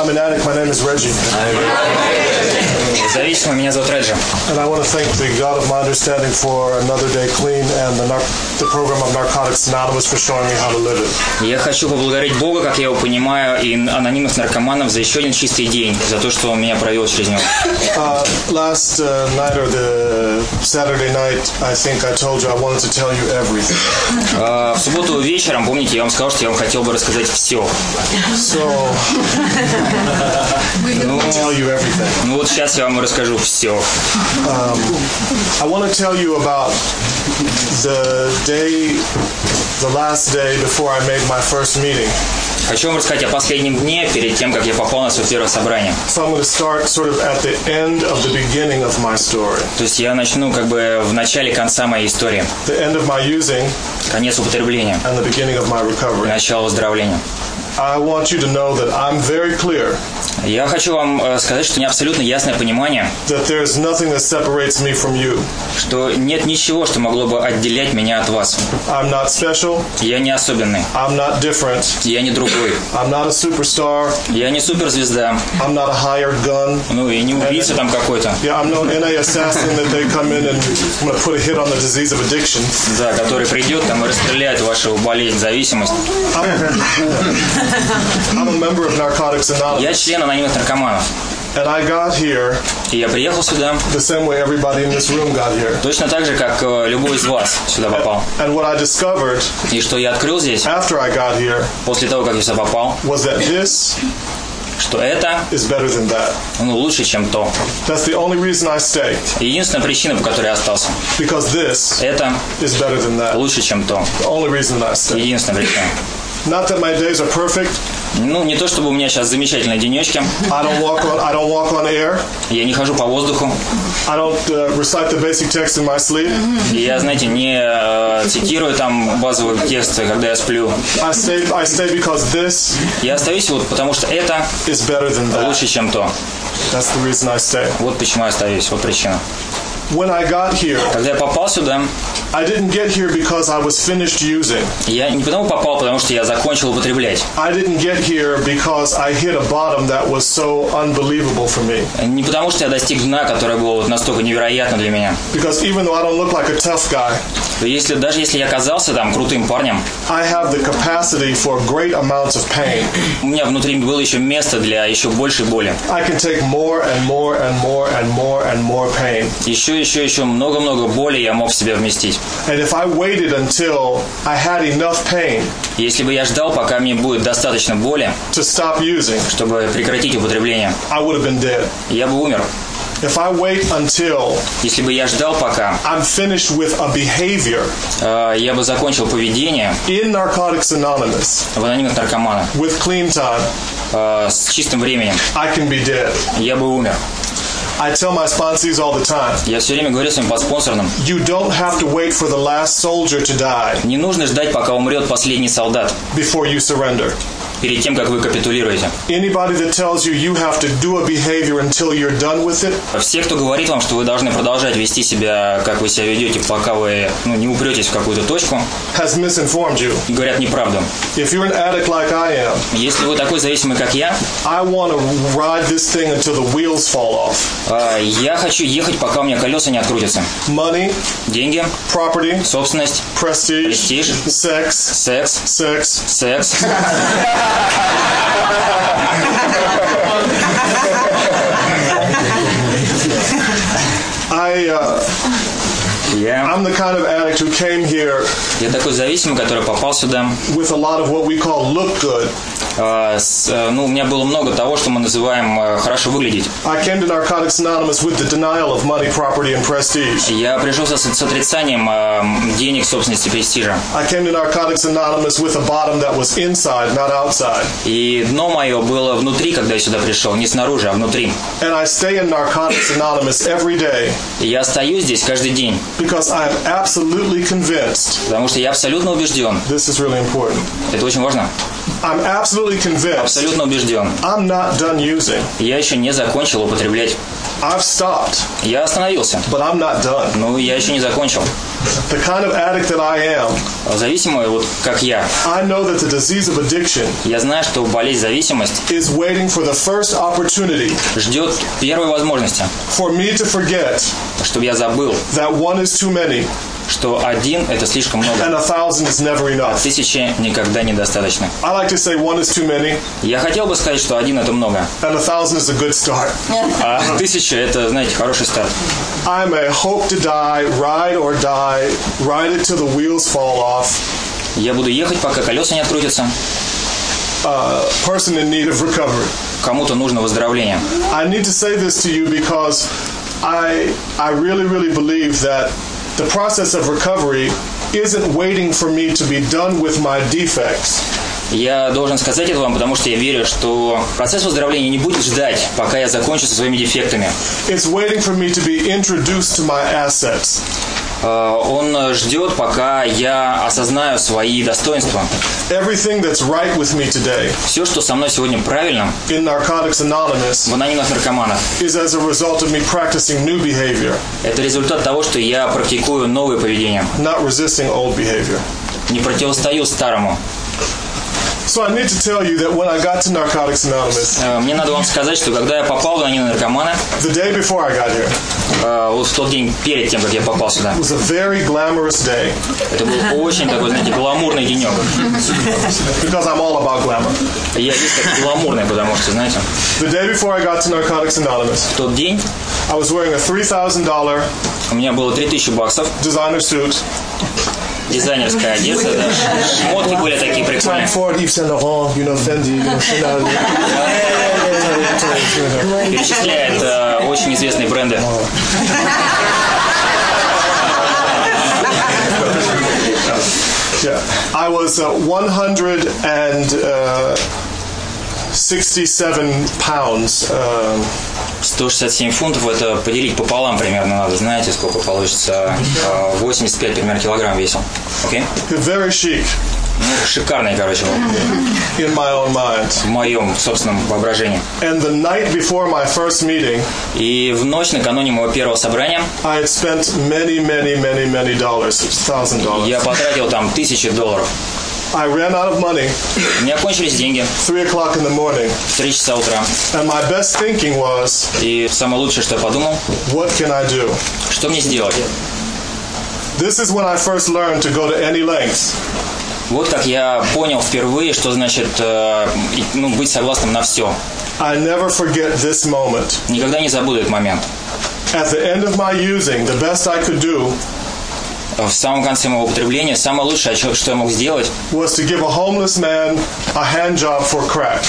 I'm an addict. My name is Reggie. Зависимый, меня зовут Реджи. And I want to thank the God of my understanding for another day clean and the program of Narcotics Anonymous for showing me how to live it. Я хочу поблагодарить Бога, как я его понимаю, и анонимных наркоманов за еще один чистый день, за то, что он меня провел через него. Last night or the Saturday night, I think I told you I wanted to tell you everything. В субботу вечером, помните, я вам сказал, что я вам хотел бы рассказать все. So, tell you everything. Ну вот сейчас я вам расскажу все. I want to tell you about the last day before I made my first meeting. Хочу вам рассказать о последнем дне, перед тем, как я попал на свое первое собрание. So I'm going to start sort of at the end of the beginning of my story. То есть я начну как бы в начале конца моей истории. The end of my using. Конец употребления. And the beginning of my recovery. Начало выздоровления. I want you to know that I'm very clear. Я хочу вам сказать, что у меня абсолютно ясное понимание, that there is nothing that separates me from you. Что нет ничего, что могло бы отделять меня от вас. I'm not special. Я не особенный. I'm not different. Я не другой. I'm not a superstar. Я не суперзвезда. I'm not a hired gun. Ну и не убийца там какой-то. Yeah, I'm no NA assassin that they come in and put a hit on the disease of addiction. Да, который придет там и расстреляет вашу болезнь, зависимость. I'm a member of Narcotics Anonymous. Я член анонимных наркоманов. And I got here и я приехал сюда the same way everybody in this room got here. Точно так же, как любой из вас сюда попал. And what I discovered и что я открыл здесь after I got here после того, как я сюда попал, was that this что это is better than that. Ну, лучше, чем то. That's the only reason I stayed. Единственная причина, по которой я остался. Because this это is better than that. Лучше, чем то. The only reason that I stayed. Единственная причина. Not that my days are perfect. Ну, не то чтобы у меня сейчас замечательные денечки. I don't walk on air. Я не хожу по воздуху. I don't recite the basic text in my sleep. Я, знаете, не цитирую там базовые тексты, когда я сплю. I stay because this я остаюсь вот потому, что это is better than that. Лучше, чем то. That's the reason I stay. Вот почему я остаюсь, вот причина. When I got here, когда я попал сюда, I didn't get here because I was finished using. Я не потому попал, потому что я закончил употреблять. I didn't get here because I hit a bottom that was so unbelievable for me. Не потому что я достиг дна, которое было вот настолько невероятно для меня. Because even though I don't look like a tough guy, даже если я оказался там крутым парнем, I have the capacity for great amounts of pain. У меня внутри было еще место для еще большей боли. I can take more and more and more and more and more pain. Еще много боли я мог в себя вместить. And if I waited until I had enough pain, если бы я ждал, пока мне будет достаточно боли, to stop using, чтобы прекратить употребление, I would have been dead. Я бы умер. If I wait until если бы я ждал, пока I'm finished with a behavior, я бы закончил поведение in Narcotics Anonymous, в анонимных наркоманах, with clean time, с чистым временем, I can be dead. Я бы умер. I tell my sponsees all the time. Я все время говорю своим подспонсорам. You don't have to wait for the last soldier to die. Не нужно ждать, пока умрет последний солдат. Before you surrender. Перед тем, как вы капитулируете. Anybody that tells you you have to do a behavior until you're done with it. Все, кто говорит вам, что вы должны продолжать вести себя, как вы себя ведете, пока вы не упретесь в какую-то точку, has misinformed you. Говорят неправду. If you're an addict like I am, если вы такой зависимый, как я, I want to ride this thing until the wheels fall off. Я хочу ехать, пока у меня колеса не открутятся. Money, деньги, property, собственность, prestige, sex, I'm the kind of addict who came here. Я такой зависимый, который попал сюда. With a lot of what we call look good. У меня было много того, что мы называем хорошо выглядеть. I came to Narcotics Anonymous with the denial of money, property, and prestige. Я пришел с отрицанием денег, собственности, престижа. I came to Narcotics Anonymous with a bottom that was inside, not outside. И дно мое было внутри, когда я сюда пришел, не снаружи, а внутри. And I stay in Narcotics Anonymous every day. И я остаюсь здесь каждый день. Because I am absolutely convinced. Потому что я абсолютно убежден. This is really important. Это очень важно. I'm absolutely convinced. Абсолютно убежден. I'm not done using. Я еще не закончил употреблять. I've stopped. Я остановился. But I'm not done. Но я еще не закончил. The kind of addict that I am. Зависимый, вот как я. I know that the disease of addiction. Я знаю, что болезнь зависимость is waiting for the first opportunity. Ждет первой возможности. For me to forget. Чтобы я забыл. That one is too many. Что один это слишком много. And 1000 is never enough. 1000 никогда недостаточно. I like to say one is too many. Я хотел бы сказать, что один это много. And 1000 is a good start. А 1000 это, знаете, хороший старт. I may hope to die, ride or die, ride it till the wheels fall off. Я буду ехать, пока колеса не открутятся. Person in need of recovery. Кому-то нужно выздоровление. I need to say this to you because I really believe that the process of recovery isn't waiting for me to be done with my defects. Я должен сказать это вам, потому что я верю, что процесс выздоровления не будет ждать, пока я закончу со своими дефектами. It's waiting for me to be introduced to my assets. Он ждет, пока я осознаю свои достоинства. Everything that's right with me today. Все, что со мной сегодня правильно. In Narcotics Anonymous. В анонимных наркоманах. Is as a result of me practicing new behavior. Это результат того, что я практикую новое поведение. Not resisting old behavior. Не противостою старому. So I need to tell you that when I got to Narcotics Anonymous, мне надо вам сказать, что когда я попал в анонимные наркоманы, the day before I got here, вот в тот день перед тем, как я попал сюда, it was a very glamorous day. Это был очень такой, знаете, гламурный денек. Because I'm all about glamour. Я весь как гламурный, потому что, знаете, the day before I got to Narcotics Anonymous, в тот день I was wearing a $3,000 у меня было $3000 designer suit. Дизайнерская одежда, да. Шмотки были такие прикольные. Перечисляет очень известные бренды. Yeah, I was 167 pounds. 167 фунтов, это поделить пополам примерно надо, знаете, сколько получится? 85 примерно килограмм весил. Окей? Very chic. Ну, шикарный, короче. In my own mind. В моем собственном воображении. And the night before my first meeting, и в ночь накануне моего первого собрания I had spent many dollars, $1,000. Я потратил там $1000. I ran out of money. У меня кончились деньги. 3 o'clock in the morning. В 3 часа утра. And my best thinking was. И самое лучшее, что я подумал. What can I do? Что мне сделать? This is when I first learned to go to any lengths. Вот как я понял впервые, что значит быть согласным на все. I never forget this moment. Никогда не забуду этот момент. At the end of my using, the best I could do. В самом конце моего употребления самое лучшее, что я мог сделать, was to give a homeless man a hand job for crack.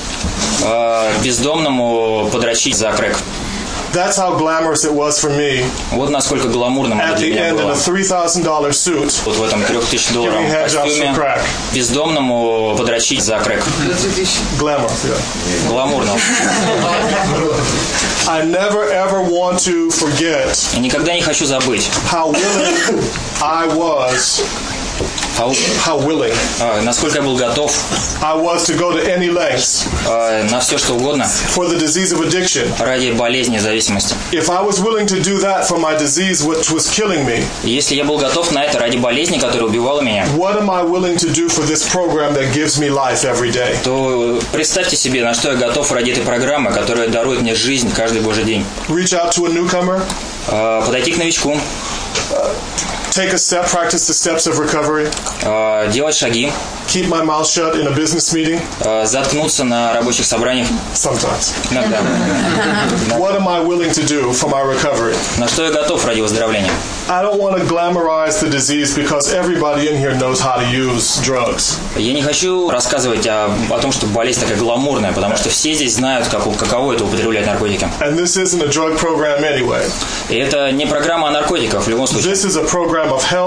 Бездомному подрочить за крэк. That's how glamorous it was for me. Вот насколько гламурным это для меня было. At the end in a $3,000 suit. Вот в этом $3000 костюме бездомному подрочить за крэк. Glamour, yeah. Гламурно. I never ever want to forget. Я никогда не хочу забыть. How willing I was. How willing. Насколько я был готов. I was to go to any lengths. На все что угодно. For the disease of addiction. Ради болезни зависимости. If I was willing to do that for my disease, which was killing me. Если я был готов на это ради болезни, которая убивала меня. What am I willing to do for this program that gives me life every day? То представьте себе, на что я готов ради этой программы, которая дарует мне жизнь каждый божий день. Reach out to a newcomer. Подойти к новичку. Take a step, practice the steps of recovery. Делать шаги. Keep my mouth shut in a business meeting. Заткнуться на рабочих собраниях. Sometimes. Иногда. What am I willing to do for my recovery? На что я готов ради выздоровления? I don't want to glamorize the disease because everybody in here knows how to use drugs. Я не хочу рассказывать о том, что болезнь такая гламурная, потому что все здесь знают, каково это употреблять наркотики. And this isn't a drug program anyway. И это не программа о наркотиках в любом случае. This is a program of health.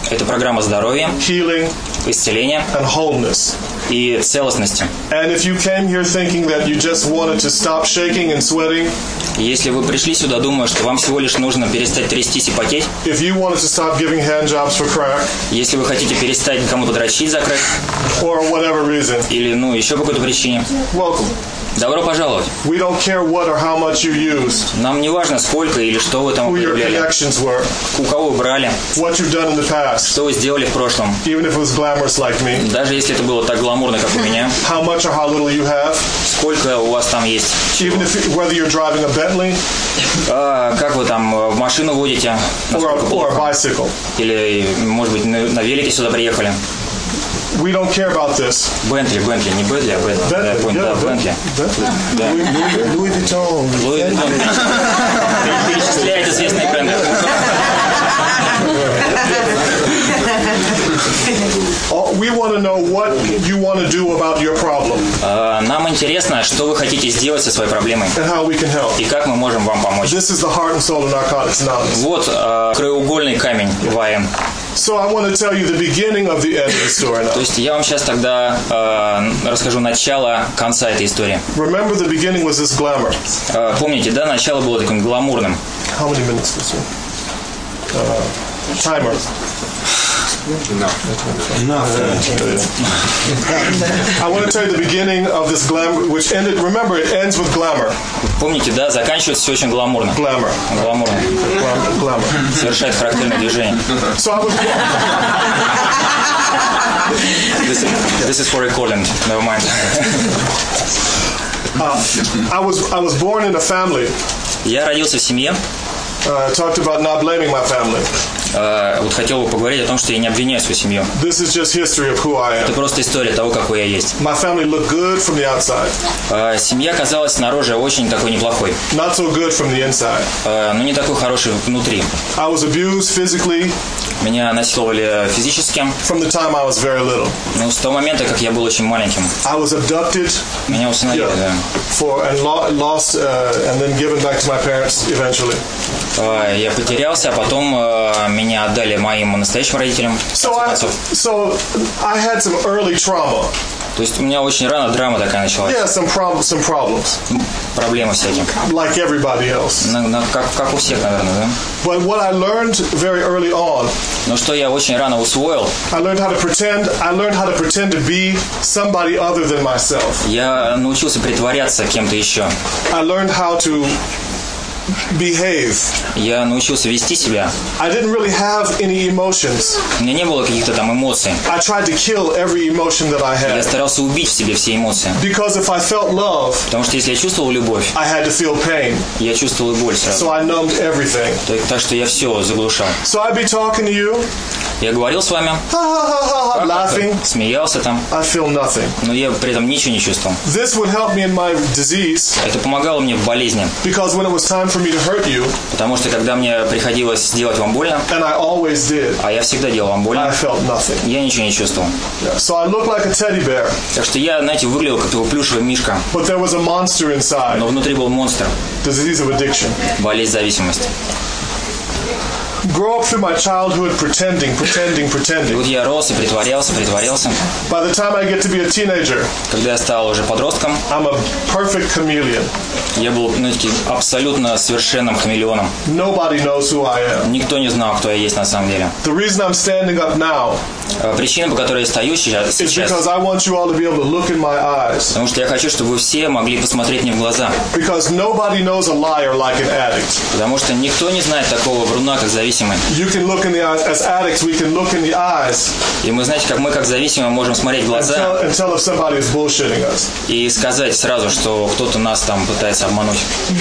Это программа здоровья, healing, исцеления and wholeness. и целостности. And if you came here thinking that you just wanted to stop shaking and sweating, Если вы пришли сюда, думая, что вам всего лишь нужно перестать трястись и потеть, if you wanted to stop giving hand jobs for crack, если вы хотите перестать кому-то дрочить за крэк, or whatever reason, или, еще по какой-то причине, welcome. добро пожаловать. We don't care what or how much you used, Нам не важно, сколько или что вы там who your употребляли, connections were, у кого вы брали, what you've done in the past, что вы сделали в прошлом. even if it was glamorous like me, Даже если это было так гламурно, как у меня, how much or how little you have, сколько у вас там есть, even if whether you're driving a Bentley как вы там машину водите, насколько or a плохо, bicycle. или, может быть, на велике сюда приехали. We don't care about this. Бентли, не Бентли, а Бентли. Да, я понял, да, Бентли. Да. Louis Vuitton. Луи Виттон. Перечисляет известные бренды. We want to know what you want to do about your problem Нам интересно, что вы хотите сделать со своей проблемой and how we can help. и как мы можем вам помочь. This is the heart and soul of Narcotics Anonymous. Вот краеугольный камень ВАЭН. So I want to tell you the beginning of the end of the story То now. есть я вам сейчас тогда расскажу начало конца этой истории. Remember, the beginning was this glamour. Помните, да, начало было таким гламурным. How many minutes this one? Timer. I want to tell you the beginning of this glamour, which ended. Remember, it ends with glamour. Помните, да, заканчивается все очень гламурно. Glamour. Гламурно. Glamour. Совершает характерное движение. So I was. This is for recording. Never mind. I was born in a family. Я родился в семье. Talked about not blaming my family. Вот хотел бы поговорить о том, что я не обвиняю свою семью. This is just history of who I Это am. просто история того, какой я есть. My family looked good from the outside, Семья казалась снаружи очень такой неплохой, not so good from the inside. но не такой хороший внутри. I was abused physically Меня насиловали физически, from the time I was very little. с того момента, как я был очень маленьким. I was abducted Меня усыновили, да. lost and then given back to my parents eventually. Я потерялся, а потом меня отдали моим настоящим родителям. So I had some early trauma. То есть у меня очень рано драма такая началась. Yeah, some problems, Проблемы всякие. like everybody else. Как у всех, наверное, да? But what I learned very early on, Но что я очень рано усвоил, I learned how to pretend to be somebody other than myself. я научился притворяться кем-то еще. I learned how to behave. Я научился вести себя. I didn't really have any emotions. У меня не было каких-то там эмоций. I tried to kill every emotion that I Я had. старался убить в себе все эмоции. Because if I felt love, Потому что если я чувствовал любовь, I had to feel pain. я чувствовал и боль сразу. So I numbed everything. Так что я все заглушал. So I'd be talking to you, Я говорил с вами, ha ha ha ha, laughing. смеялся там, I feel nothing. но я при этом ничего не чувствовал. This would help me in my disease Это помогало мне в болезни. because when it was time for me to hurt you, Потому что когда мне приходилось сделать вам больно, and I always did, а я всегда делал вам I больно, felt nothing. я ничего не чувствовал. So I looked like a teddy bear, Так что я, знаете, выглядел как такой плюшевый мишка, but there was a monster inside. но внутри был монстр, The disease of addiction. болезнь зависимости. Grow up through my childhood pretending. И вот я рос и притворялся. By the time I get to be a teenager, Когда я стал уже подростком, I'm a perfect chameleon. я был абсолютно совершенным хамелеоном. Nobody knows who I am. Никто не знал, кто я есть на самом деле. The reason I'm standing up now Причина, по которой я стою сейчас, is because I want you all to be able to look in my eyes. потому что я хочу, чтобы вы все могли посмотреть мне в глаза. Because nobody knows a liar like an addict. Потому что никто не знает такого вруна, как зависимый. You can look in the eyes. As addicts, we can look in the eyes И мы, знаете, как мы, как зависимые, можем смотреть в глаза and tell if somebody is bullshitting us. и сказать сразу, что кто-то нас там пытается обмануть.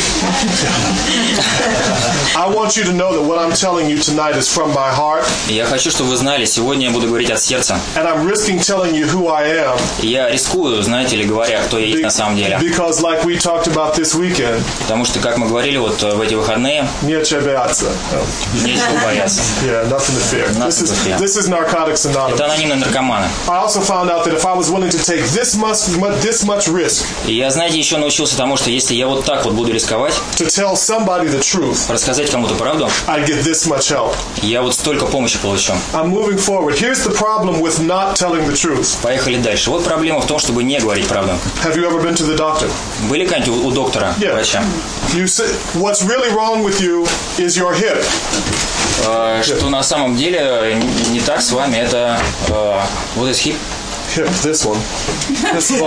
I want you to know that what I'm telling you tonight is from my heart, И я хочу, чтобы вы знали, сегодня я буду говорить от сердца. and I'm risking telling you who I am И я рискую, знаете ли, говоря, кто я есть на самом деле. because, like we talked about this weekend, Потому что, как мы говорили вот в эти выходные, нечего бояться. Нечего бояться. Yeah, nothing to fear. This is Narcotics Anonymous. Это анонимные наркоманы. I also found out that if I was willing to take this much risk, И я, знаете, еще научился тому, что если я вот так вот буду рисковать, to tell somebody the truth, рассказать кому-то правду, I'd get this much help. я вот столько помощи получу. I'm moving forward. Here's the problem with not telling the truth. Поехали дальше. Вот проблема в том, чтобы не говорить правду. Have you ever been to the doctor? Были когда-нибудь у доктора, врача? You say, what's really wrong with you is your hip. Что на самом деле не так с вами, это вот этот хип. Hip, this one. This bone.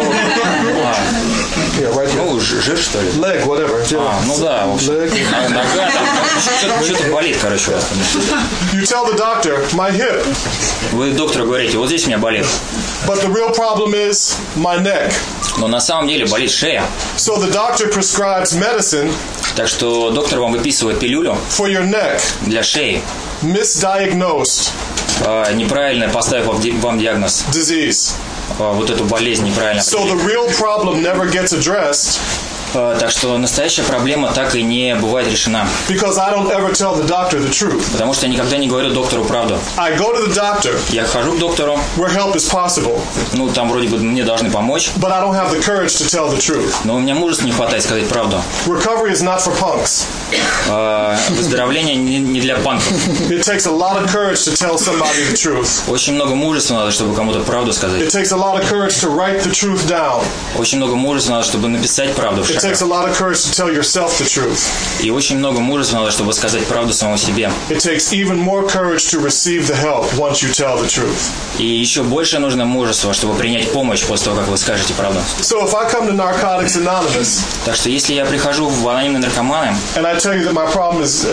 Yeah, right here. Ну, жир, что ли? Leg, whatever. Ну да, в общем. Нога там, что-то болит, короче. You tell the doctor, my hip. Вы доктору говорите, вот здесь у меня болит. But the real problem is my neck. Но на самом деле болит шея. So the doctor prescribes medicine. Так что доктор вам выписывает пилюлю for your neck. Для шеи. Misdiagnosed. Неправильно поставив вам диагноз. Disease. Вот эту болезнь неправильно. So the real problem never gets addressed. Так что настоящая проблема так и не бывает решена. Because I don't ever tell the doctor the truth. Потому что я никогда не говорю доктору правду. I go to the doctor. Я хожу к доктору. Where help is possible. Ну, там вроде бы мне должны помочь. But I don't have the courage to tell the truth. Но у меня мужества не хватает сказать правду. Recovery is not for punks. Выздоровление не для панков. It takes a lot of courage to tell somebody the truth. Очень много мужества надо, чтобы кому-то правду сказать. It takes a lot of courage to write the truth down. Очень много мужества надо, чтобы написать правду в шаг. It takes a lot of courage to tell yourself the truth. И очень много мужества надо, чтобы сказать правду самому себе. It takes even more courage to receive the help once you tell the truth. И еще больше нужно мужества, чтобы принять помощь после того, как вы скажете правду. So if I come to Narcotics Anonymous, так что если я прихожу в анонимные наркоманы, and I tell you that my problem is,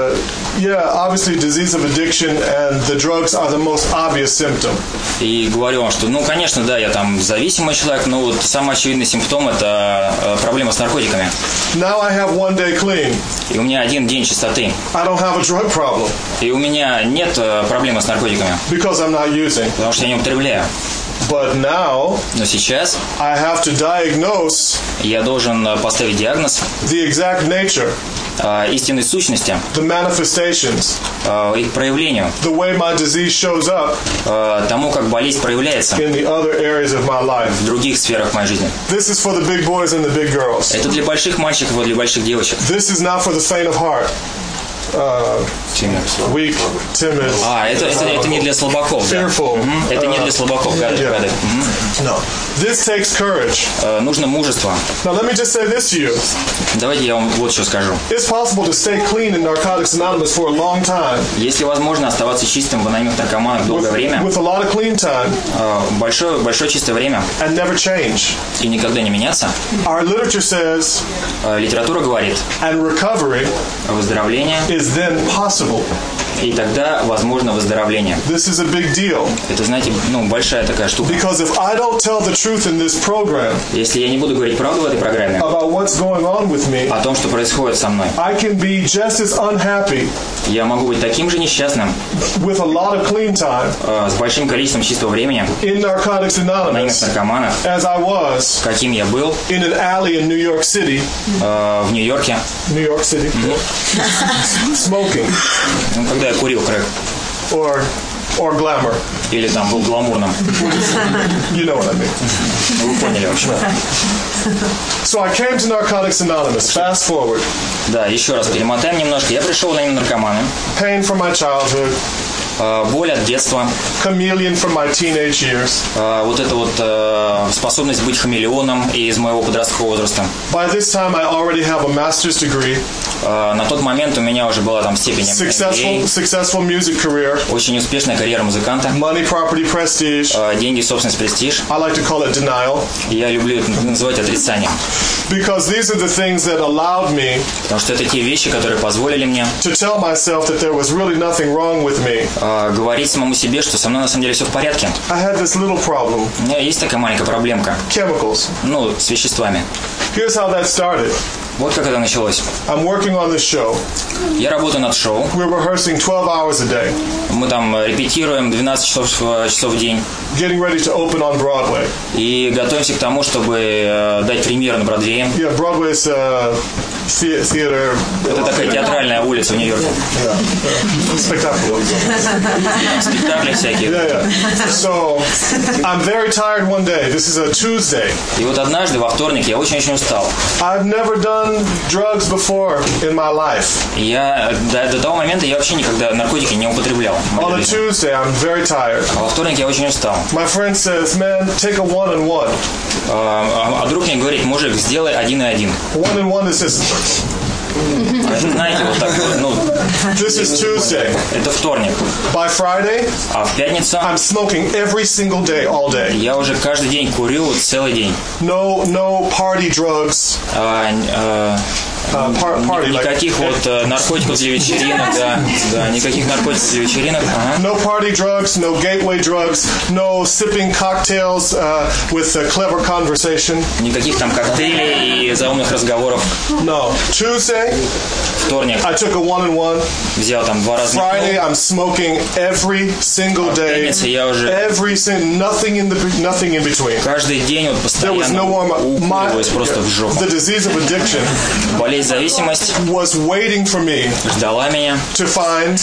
obviously disease of addiction and the drugs are the most obvious symptom. И говорю вам, что, конечно, да, я там зависимый человек, но вот самый очевидный симптом – это проблема с наркотиками. Now I have one day clean. И у меня один день чистоты. I don't have a drug problem. И у меня нет проблемы с наркотиками. Because I'm not using. Потому что я не употребляю. But now, но сейчас I have to diagnose я должен поставить диагноз the exact nature, истинной сущности, the manifestations, их проявлению, the way my disease shows up, тому, как болезнь проявляется in the other areas of my life. В других сферах моей жизни. This is for the big boys and the big girls. Это для больших мальчиков и для больших девочек. This is not for the faint of heart. Weak, timid. Это не для слабаков. Fearful. Да. Это не для слабаков. No. This takes courage. Нужно мужество. Now let me just say this to you. Давайте я вам вот что скажу. It's possible to stay clean in Narcotics Anonymous for a long time. Если возможно оставаться чистым в анонимных наркоманах долгое время. With a lot of clean time. Большое чистое время. And never change. И никогда не меняться. Our literature says. Литература говорит. And recovery. Выздоровление. Is then possible. И тогда возможно выздоровление. This is a big deal. Это, знаете, большая такая штука. Because if I don't tell the truth in this program, если я не буду говорить правду в этой программе, about what's going on with me, о том, что происходит со мной, I can be just as unhappy. Я могу быть таким же несчастным. With a lot of clean time. С большим количеством чистого времени. In Narcotics Anonymous. Наркоманах. As I was. Каким я был. In an alley in New York City. В Нью-Йорке. New York City. Smoking. Когда я курил крэк. Or glamour. Или там был гламурным. You know what I mean. Вы поняли вообще. So I came to Narcotics Anonymous. Fast forward. Да, еще раз перемотаем немножко. Я пришел на наркоманы. Pain from my childhood. Боль от детства. Chameleon from my teenage years. Вот эта вот способность быть хамелеоном из моего подросткового возраста. By this time I already have a master's degree. На тот момент у меня уже была там степень MBA. Successful music career. Очень успешная карьера музыканта. Money, property, prestige. Деньги, собственность, престиж. I like to call it denial. Я люблю это называть отрицанием. Because these are the things that allowed me. Потому что это те вещи, которые позволили мне. To tell myself that there was really nothing wrong with me. Говорить самому себе, что со мной на самом деле все в порядке. I had this little problem. У меня есть такая маленькая проблемка. Chemicals. С веществами. Here's how that started. Вот как это началось. I'm working on this show. Я работаю над шоу. We're rehearsing 12 hours a day. Мы там репетируем 12 часов в день. Getting ready to open on Broadway. И готовимся к тому, чтобы дать премьеру на Бродвее. Yeah, Broadway is theater. Это такая театральная улица в Нью-Йорке. Spectacular. Спектакли всякие. Yeah. So, I'm very tired one day. This is a Tuesday. И вот однажды, во вторник, я очень-очень устал. I've never done drugs before in my life. Я до того момента я вообще никогда наркотики не употреблял. On a Tuesday, I'm very tired. А во вторник я очень устал. My friend says, man, take a 1-and-1. А друг мне говорит, мужик, сделай 1-1. 1-and-1 is just... Это, знаете, вот так, ну... This is Tuesday. Это вторник. By Friday, А в пятницу I'm smoking every single day, all day. я уже каждый день курю целый день. No party drugs. Party, Никаких вот наркотиков для вечеринок, да, никаких наркотиков для вечеринок. No party drugs, no gateway drugs, no sipping cocktails with a clever conversation. Никаких там коктейлей и заумных разговоров. No. Tuesday, Вторник I took a 1-and-1. взял там 2 раза. Friday, I'm smoking every single day. Пятница я уже nothing in between. каждый день вот There was no постоянно more. укуриваюсь просто в жопу. The disease of addiction Болезнь зависимость was waiting for me ждала меня. to find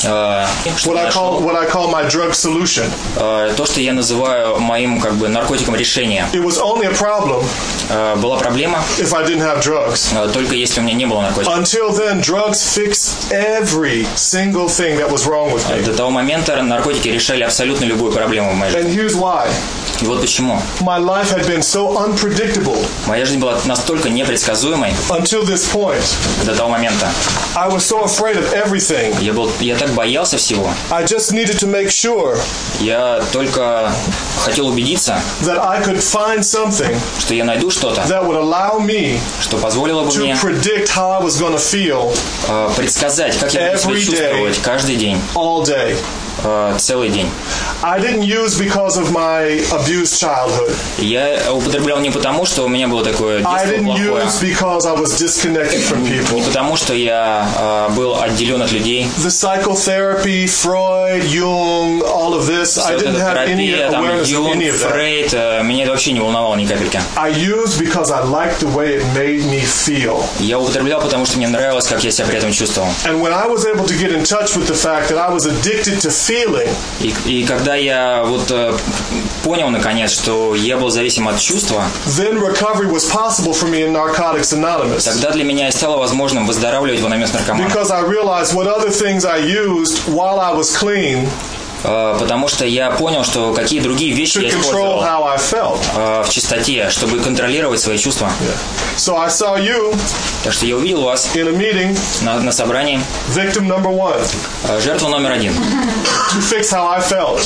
Что what I call my drug solution. то, что я называю моим как бы наркотиком решения. It was only a problem Была проблема, if I didn't have drugs. только если у меня не было наркотиков. Until then, drugs fixed every single thing that was wrong with me. До того момента наркотики решали абсолютно любую проблему в моей жизни. And here's why. И вот почему. My life had been so unpredictable Моя жизнь была настолько непредсказуемой until this point. до того момента. I was so afraid of everything. Я так боялся всего. I just needed to make sure Я только хотел убедиться, that I could find something что я найду что-то, that would allow me что позволило бы to мне predict how I was going to feel предсказать, как я буду себя every чувствовать каждый день, all day. целый день. I didn't use because of my abused childhood. Я употреблял не потому, что у меня было такое I детство didn't плохое, use because I was disconnected from people. не потому, что я был отделен от людей. The psychotherapy, Freud, Jung, all of this, I Вся вот didn't эта have any терапия, там, awareness of Юнг, any of that. Фрейд, меня это вообще не волновало ни капельки. I used because I liked the way it made me feel. Я употреблял, потому что мне нравилось, как я себя при этом чувствовал. And when I was able to get in touch with the fact that I was addicted to feeling, И когда я вот понял наконец, что я был зависим от чувства, then recovery was possible for me in Narcotics Anonymous. тогда для меня и стало возможным выздоравливать в анонимных наркоманах. Because I realized what other things I used while I was clean Потому что я понял, что какие другие вещи to я control использовал how I felt. в чистоте, чтобы контролировать свои чувства. So I saw you Так что я увидел вас in a meeting, на собрании, victim number 1, жертву номер 1, to fix how I felt.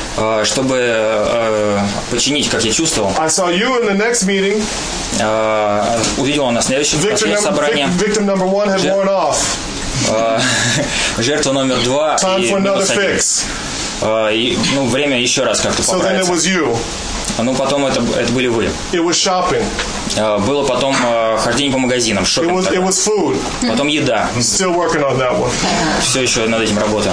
чтобы починить, как я чувствовал. I saw you in the next meeting. Увидел он на следующем собрании. Victim number 1 had worn off. Жертва номер 2 Time и for another минус 1. fix. И, время еще раз как-то So then it поправиться. was you. Ну, потом это были вы. It was shopping. Было потом хождение по магазинам, шопинг. It was food. Потом еда. Still working on that one. Все еще над этим работаю.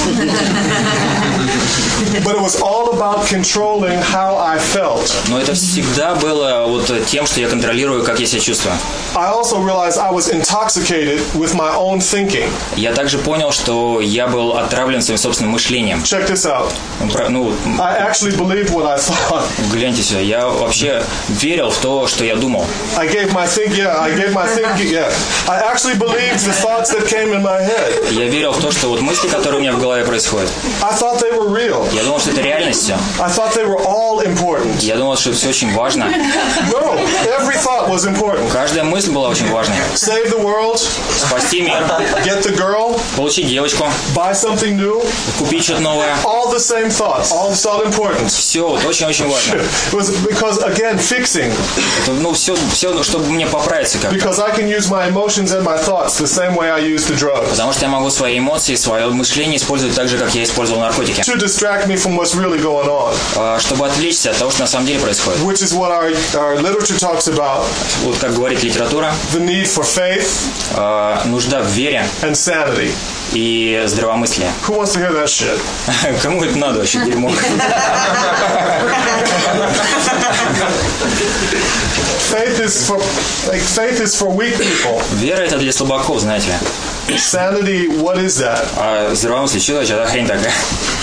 But it was all about controlling how I felt. Но это всегда было вот тем, что я контролирую, как я себя чувствую. I also realized I was intoxicated with my own thinking. Я также понял, что я был отравлен своим собственным мышлением. Check this out. Ну, I actually believed what I thought. гляньте сюда, я вообще верил в то, что я думал. I gave my thinking. I actually believed the thoughts that came in my head. Я верил в то, что вот мысли, которые у меня в голове происходят, I thought they were real. я думал, что это реальность все. I thought they were all important. Я думал, что все очень важно. No, every thought was important. Каждая мысль была очень важной. Save the world, Спасти мир, get the girl, получить девочку, buy something new. купить что-то новое. All the same thoughts, all thought important. Все вот очень-очень важно. It was because, again, fixing. Это, все, чтобы мне поправиться как-то. Because I can use my emotions and my thoughts the same way I use the drugs. Потому что я могу свои эмоции, свое мышление использовать так же, как я использовал наркотики. To distract me from what's really going on. Чтобы отвлечься от того, что на самом деле происходит. Which is what our literature talks about. Вот как говорит литература. The need for faith. Нужда в вере. And sanity. И здравомыслие. Who wants to hear that shit? Кому это надо вообще, дерьмо? Faith faith is for weak people. Вера это для слабаков, знаете ли. Sanity, what is that? А здравомыслие, что значит, это хрень такая?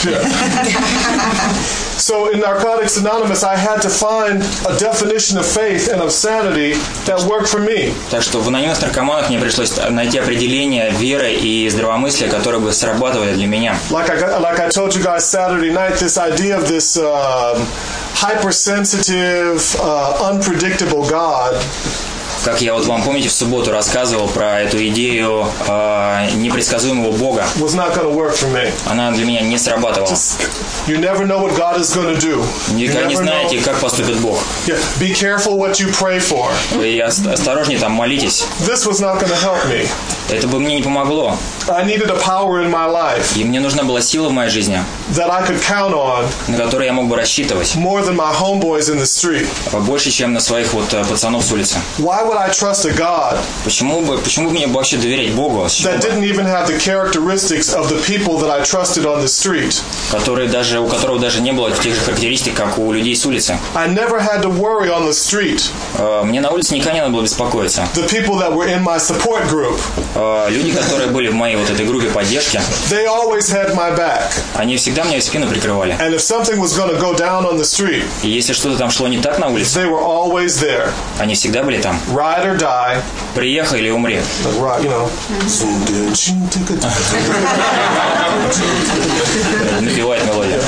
So in Narcotics Anonymous, I had to find a definition of faith and of sanity that worked for me. Так что в анонимных наркоманах мне пришлось найти определение веры и здравомыслия, которые бы срабатывали для меня. Like I told you guys Saturday night, this idea of this hypersensitive, unpredictable God. Как я вот вам, помните, в субботу рассказывал про эту идею непредсказуемого Бога. Was not going to work for me. Она для меня не срабатывала. You never know what God is going to do. Никогда не знаете, как поступит Бог. Yeah. Be careful what you pray for. И осторожнее там молитесь. This was not going to help me. Это бы мне не помогло. I needed a power in my life. И мне нужна была сила в моей жизни, that I could count on, на которую я мог бы рассчитывать. More than my homeboys in the street. Больше, чем на своих вот пацанов с улицы. Why would I trust a God? Почему бы мне вообще доверять Богу? That didn't even have the characteristics of the people that I trusted on the street. У которого даже не было тех же характеристик, как у людей с улицы. I never had to worry on the street. Мне на улице никогда не надо было беспокоиться. The people that were in my support group. Люди, которые были в моей вот этой группе поддержки. They always had my back. Они всегда мне спину прикрывали. And if something was going to go down on the street, и если что-то там шло не так на улице, they were always there. Они всегда были там. Ride or die. Приехай или умри. You know. Напевает мелодию.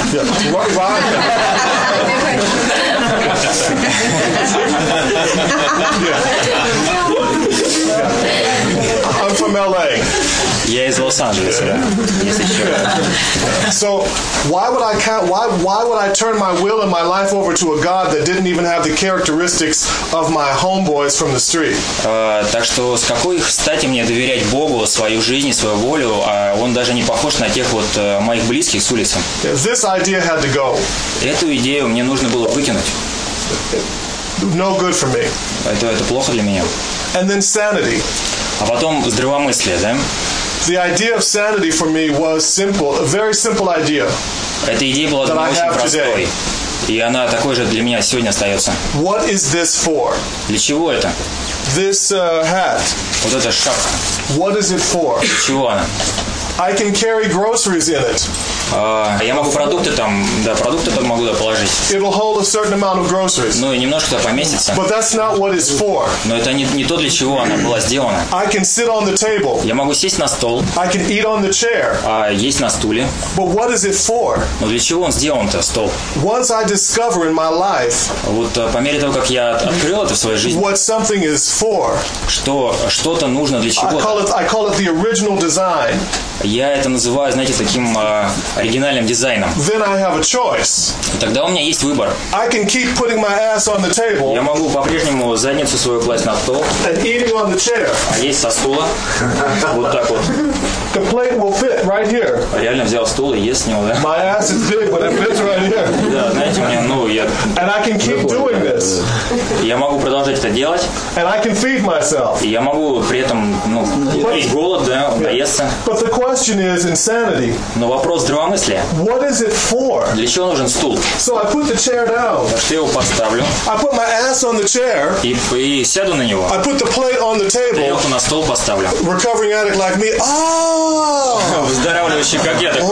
I'm from LA. Я из Лос-Анджелеса, да, если что. So why would I turn my will and my life over to a God that didn't even have the characteristics of my homeboys from the street? Так что с какой стати мне доверять Богу свою жизнь, свою волю, а он даже не похож на тех вот моих близких с улицы. This idea had to go. Эту идею мне нужно было выкинуть. No good for me. Это плохо для меня. And then sanity. А потом здравомыслие, да? The idea of sanity for me was simple, a very simple idea. Эта идея была для меня очень простой. И она такой же для меня сегодня остается. What is this for? Для чего это? This hat. Вот эта шапка. What is it for? Для чего она? I can carry groceries in it. Я могу продукты там могу положить. It'll hold a certain amount of groceries. Ну и немножко туда поместится. But that's not what it's for. Но это не то, для чего она была сделана. I can sit on the table. Я могу сесть на стол. I can eat on the chair. Есть на стуле. But what is it for? Но для чего он сделан-то, стол? Once I discover in my life, вот по мере того, как я открыл это в своей жизни, what something is for, что-то нужно для чего-то. I call it the original design. Я это называю, знаете, таким оригинальным дизайном. Then I have a choice. И тогда у меня есть выбор. I can keep putting my ass on the table. Я могу по-прежнему задницу свою класть на стол. And eating on the chair. А есть со стула. Вот так вот. The plate will fit right here. Реально взял стул и ест с него, да? My ass is big, but it fits right here. Да, знаете, я... And I can keep doing this. Я могу продолжать это делать. And I can feed myself. И я могу при этом, есть голод, да, наесться. But the question is insanity. Но вопрос здравомыслия. What is it for? Для чего нужен стул? So I put the chair down. Так что я его поставлю. I put my ass on the chair. И сяду на него. I put the plate on the table. Тарелку на стол поставлю. Recovering addict like me. Oh! Выздоравливающий, как я, так.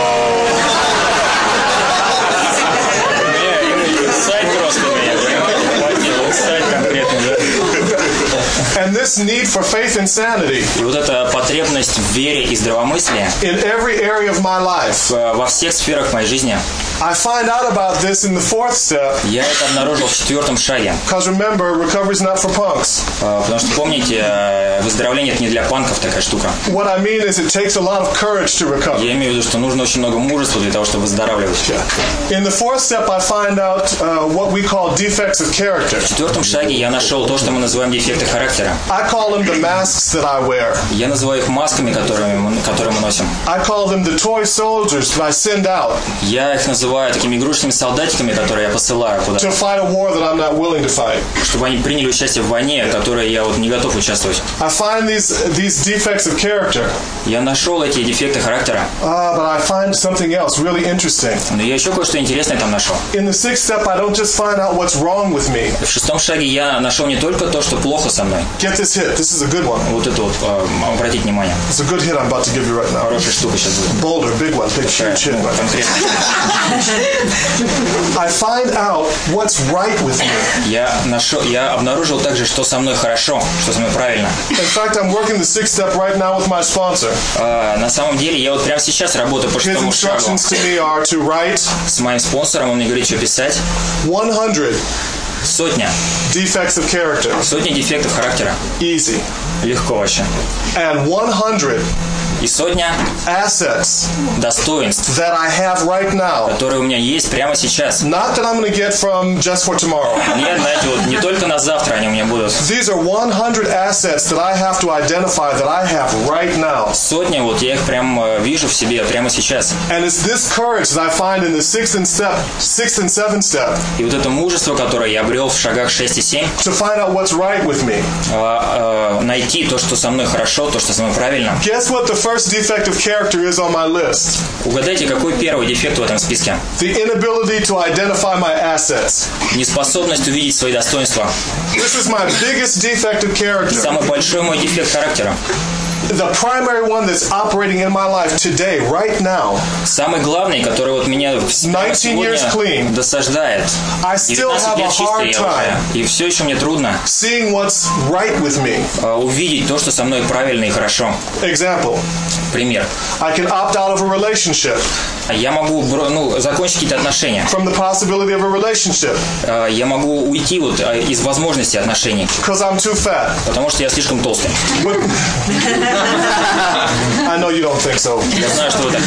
Сайт просто меня, понимаете? Сайт конкретный, да? And this need for faith and sanity. И вот эта потребность в вере и здравомыслии. In every area of my life. Во всех сферах моей жизни. I find out about this in the fourth step. Я это обнаружил в 4-м шаге. Because remember, recovery is not for punks. Потому что помните, выздоровление это не для панков такая штука. What I mean is, it takes a lot of courage to recover. Я имею в виду, что нужно очень много мужества для того, чтобы выздоравливать. In the fourth step, I find out what we call defects of character. В 4-м шаге я нашел то, что мы называем дефекты характера. I call them the masks that I wear. Я называю их масками, которые мы носим. I call them the toy soldiers that I send out. Я их называю называю такими игрушечными солдатиками, которые я посылаю куда-то. To fight a war that I'm not willing to fight. Чтобы они приняли участие в войне, в которой я вот не готов участвовать. I find these defects of character. Я нашел эти дефекты характера. But I find something else really interesting. Но я еще кое-что интересное там нашел. In the sixth step, I don't just find out what's wrong with me. В шестом шаге я нашел не только то, что плохо со мной. Get this hit. This is a good one. Вот это вот, обратите внимание. It's a good hit I'm about to give you right now. Хорошая штука сейчас будет. Boulder, big one, big huge hit. I find out what's right with me. Я обнаружил также, что со мной хорошо, что со мной правильно. In fact, I'm working the sixth step right now with my sponsor. На самом деле, я вот прямо сейчас работаю по шестому шагу. His instructions to me are to write. С моим спонсором он мне говорит, что писать. 100. Сотня. Defects of character. Сотня дефектов характера. Easy. Легко вообще. And 100. И сотня assets достоинств, that I have right now, которые у меня есть прямо сейчас. Not that I'm going to get from just for tomorrow. Нет, знаете, вот не только на завтра они у меня будут. These are 100 assets that I have to identify that I have right now. Сотня, вот я их прям вижу в себе прямо сейчас. And it's this courage that I find in the sixth and seventh step. И вот это мужество, которое я обрел в шагах 6 и 7. To find out what's right with me. Найти то, что со мной хорошо, то, что со мной правильно. Guess what the first defect of character is on my list? Угадайте, какой первый дефект в этом списке? The inability to identify my assets. Неспособность увидеть свои достоинства. This is my biggest defect of character. Самый большой мой дефект характера. The primary one that's operating in my life today, right now. Самый главный, который вот меня сегодня досаждает. 19 лет чистый я уже, и все еще мне трудно seeing what's right with me. Увидеть то, что со мной правильно и хорошо. Example. Пример. I can opt out of a relationship. Я могу закончить какие-то отношения. From the possibility of a relationship. Я могу уйти вот из возможности отношений. Because I'm too fat. Потому что я слишком толстый. I know you don't think so. Я знаю, что вы так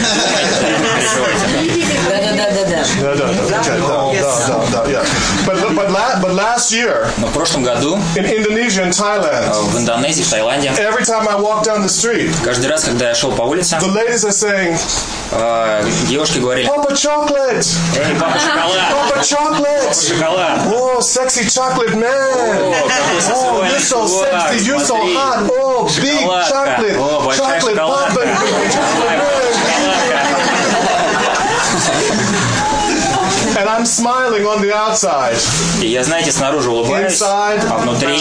переживаете. But last year. Но в прошлом году. In Indonesia and Thailand. В Индонезии, в Таиланде. Every time I walk down the street. Каждый раз, когда я шел по улице. The ladies are saying. Девушки говорили: Papa chocolate. Эй, папа шоколад. Papa chocolate. Папа шоколад. Oh, sexy chocolate man. Oh, you're so sexy. You're so hot. Oh, big chocolate. Chocolate papa. And I'm smiling on the outside. И я, знаете, снаружи улыбаюсь, а внутри.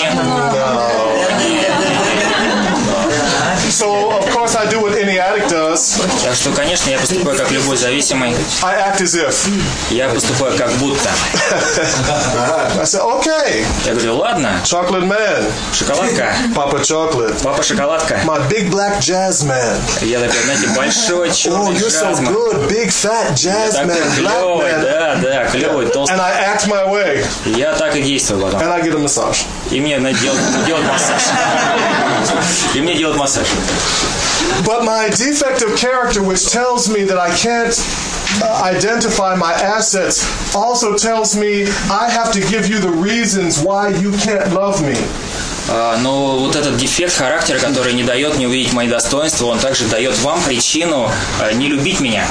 So, of course, I do what any addict does. Так что, конечно, я поступаю как любой зависимый. I act as if. Я поступаю как будто. I said, okay. Я говорю, ладно. Chocolate man. Шоколадка. Papa chocolate. Папа шоколадка. My big black jazz man. Я такой, знаете, большой черный you're джазмен. So good, big fat jazz man, black man. Да, клевый, толстый. And I act my way. Я так и действую потом. And I get a massage. И мне делают массаж. И мне делают массаж. But my defect of character, which tells me that I can't identify my assets, also tells me I have to give you the reasons why you can't love me. Но вот этот дефект характера, который не дает мне увидеть мои достоинства, он также дает вам причину не любить меня.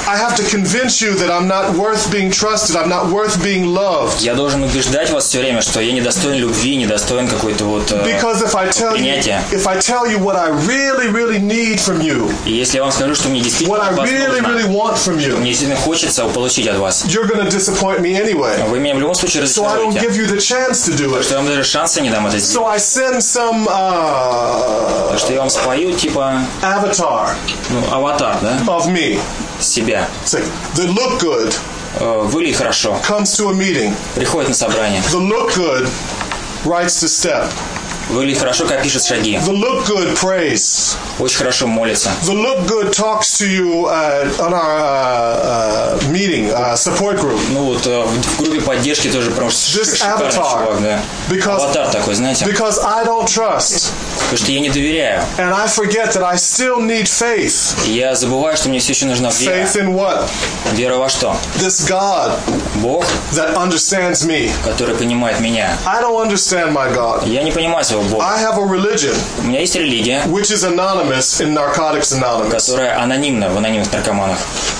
Я должен убеждать вас все время, что я недостоин любви, недостоин какой-то вот принятия. И если я вам скажу, что мне действительно мне действительно хочется получить от вас, вы меня в любом случае разочаруете. Что я вам даже шанса не дам это сделать. Так что я вам спою типа аватар, да? Of me. Себя. They look good. Выглядит хорошо. Comes to a meeting. Приходит на собрание. The look good writes the step. Выглядит хорошо, как пишет шаги. The look good prays. Очень хорошо молится. The look good talks to you on our meeting, support group. Ну вот в группе поддержки тоже просто шикарный чувак, да. Аватар такой, знаете. Because I don't trust. Потому что я не доверяю. And I forget that I still need faith. Я забываю, что мне все еще нужна вера. Faith in what? Вера во что? This God. Бог. That understands me. Который понимает меня. I don't understand my God. Я не понимаю своего Бога. I have a religion. У меня есть религия. Which is anonymous in Narcotics Anonymous. Которая анонимна в анонимных наркоманах.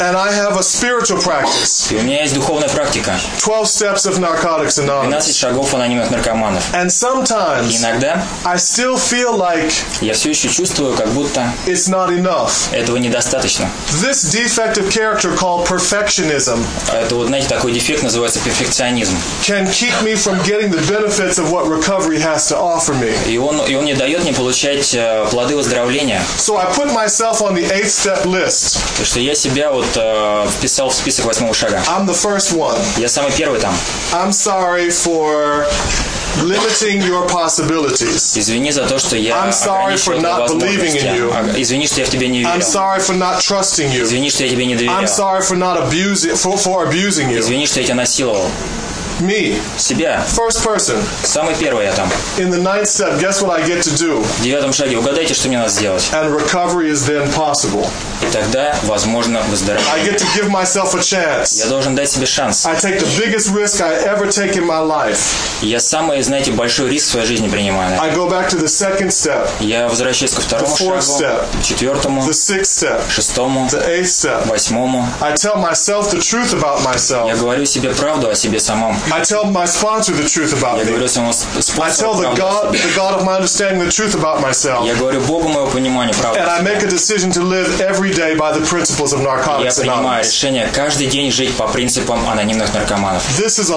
And I have a spiritual practice. И у меня есть духовная практика. 12 steps of Narcotics Anonymous. 12 шагов анонимных наркоманов. And sometimes иногда I still feel like я все еще чувствую, как будто it's not enough. Этого недостаточно. This defective character called perfectionism. Это вот, знаете, такой дефект называется перфекционизм. Can keep me from getting the benefits of what recovery has to offer me. И он не дает мне получать плоды выздоровления. So I put myself on the 8th step list. Так что я себя вот вписал в список 8-го шага. I'm the first one. Я самый первый там. I'm sorry for limiting your possibilities. Извини за то, что я ограничил твои возможности. Извини, что я в тебя не верил. I'm sorry for not trusting you. Извини, что я тебе не доверял. I'm sorry for not abusing you. Извини, что я тебя насиловал. Me. Себя. First person. Самый первый я там. In the 9th step, guess what I get to do? В 9-м шаге угадайте, что мне надо сделать. And recovery is then possible. И тогда возможно выздоровление. I get to give myself a chance. Я должен дать себе шанс. I take the biggest risk I ever take in my life. Я самый, знаете, большой риск в своей жизни принимаю. I go back to the 2nd step. Я возвращаюсь ко 2-му шагу, 4-му, the 6th step, 6-му, the 8th step, 8-му. I tell myself the truth about myself. Я говорю себе правду о себе самом. I tell my sponsor the truth about me. Я говорю своему I tell the God of my understanding the truth about myself. Я говорю Богу моего понимания правду. And I make a decision to live every day by the principles of Narcotics Anonymous. Я принимаю решение каждый день жить по принципам анонимных наркоманов. This is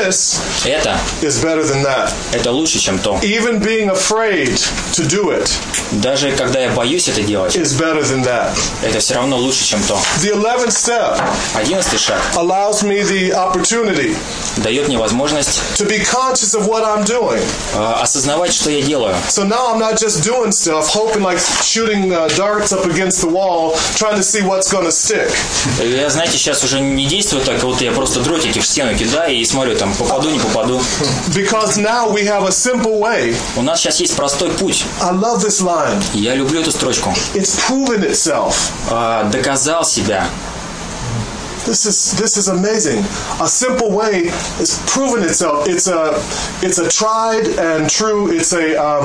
это better than that. Это лучше, чем то. Even being afraid to do it. Даже когда я боюсь это делать. Is better than that. Это все равно лучше, чем то. The 11th step. 11-й шаг. Allows me the opportunity. Дает мне возможность to be conscious of what I'm doing. Осознавать, что я делаю. So now I'm not just doing stuff, hoping like shooting darts up against the wall, trying to see what's going to stick. Я, знаете, сейчас уже не действую так, вот я просто дротики в стену кидаю и смотрю, там, попаду, не попаду. Because now we have a simple way. У нас сейчас есть простой путь. I love this line. Я люблю эту строчку. It's proven itself. Доказал себя. This is amazing. A simple way is proven itself. It's a tried and true. It's a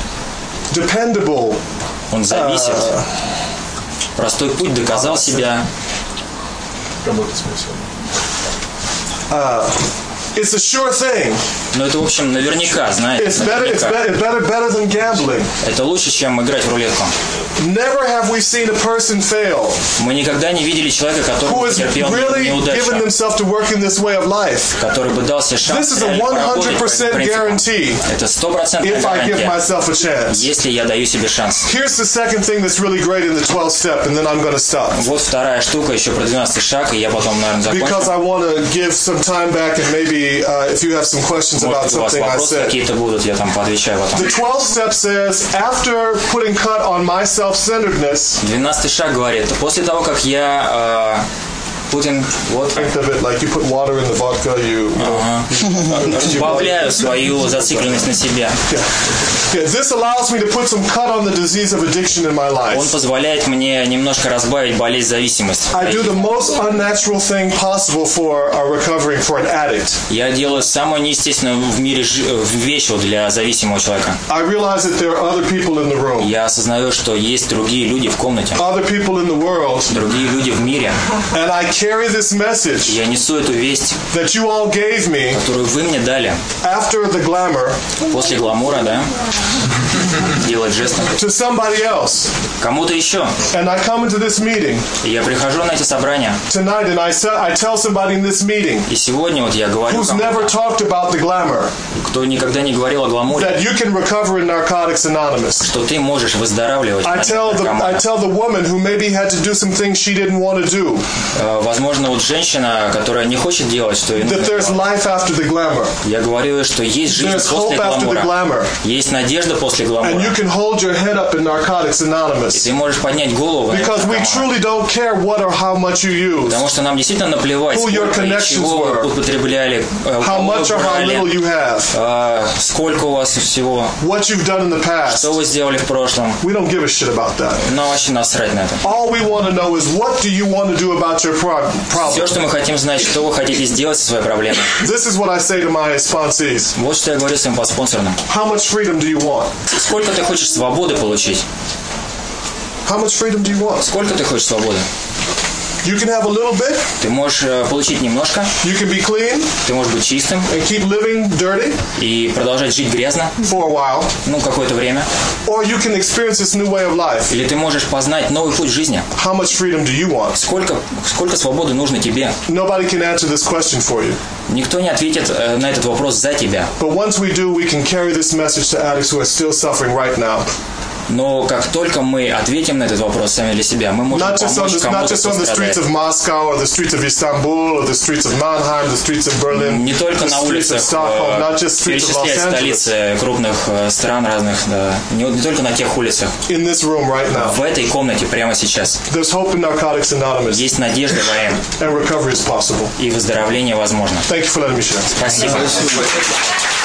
dependable. Он зависит. Простой путь доказал себя. It's a sure thing. Но это, в общем, наверняка, знаете. It's better than gambling. Это лучше, чем играть в рулетку. Never have we seen a person fail. Мы никогда не видели человека, который потерпел неудачу, который бы дал себе шанс поработать по этим принципам. Это 100% гарантия, если я даю себе шанс. Вот вторая штука, еще про 12-й шаг, и я потом, наверное, закончу. If you have some questions about something I said. Какие-то будут, я там поотвечаю потом. The 12th step says, after putting cut on my self-centeredness. 12-й шаг говорит, после того, как я Think of it like you put water in the vodka, Добавляю свою зацикленность на себя. This allows me to put some cut on the disease of addiction in my life. Он позволяет мне немножко разбавить болезнь зависимости. I do the most unnatural thing possible for recovering for an addict. Я делаю самую неестественную в мире вещь для зависимого человека. I realize that there are other people in the room. Я осознаю, что есть другие люди в комнате. Other people in the world. Другие люди в мире. And I carry this message. Я несу эту весть, that you all gave me. Которую вы мне дали. After the glamour. После гламура, да? Делать жестом. To somebody else. Кому-то еще. And I come into this meeting. И я прихожу на эти собрания. Tonight, and I tell somebody in this meeting. И сегодня вот я говорю who's never talked about the glamour. Кто никогда не говорил о гламуре. That you can recover in Narcotics Anonymous. Что ты можешь выздоравливать. I tell the woman who maybe had to do some things she didn't want to do. Возможно, вот женщина, которая не хочет делать, что ей нужно. That there's life after the glamour. Я говорю, что есть жизнь после гламура. Есть надежда после гламура. And you can hold your head up in Narcotics Anonymous. И ты можешь поднять голову. Because we truly don't care what or how much you use. Потому что нам действительно наплевать, сколько и чего вы употребляли, how much or how little you have. Сколько у вас всего. What you've done in the past. Что вы сделали в прошлом. We don't give a shit about that. Нам вообще насрать на это. All we want to know is what do you want to do about your problem. Все, что мы хотим знать, что вы хотите сделать со своей проблемой. This is what I say to my sponsees. Вот что я говорю своим подспонсорам. How much freedom do you want? Сколько ты хочешь свободы получить? How much freedom do you want? Сколько ты хочешь свободы? You can have a little bit. Ты можешь получить немножко. You can be clean. Ты можешь быть чистым. And keep living dirty. И продолжать жить грязно. For a while. Ну, какое-то время. Or you can experience this new way of life. Или ты можешь познать новый путь жизни. How much freedom do you want? Сколько свободы нужно тебе? Nobody can answer this question for you. Никто не ответит на этот вопрос за тебя. But once we do, we can carry this message to addicts who are still suffering right now. Но как только мы ответим на этот вопрос сами для себя, мы можем помочь кому-то, кто страдает. Не только на улицах, перечислять столицы крупных стран разных, да. Не только на тех улицах. В этой комнате прямо сейчас. Есть надежда в АМ. И выздоровление возможно. Спасибо.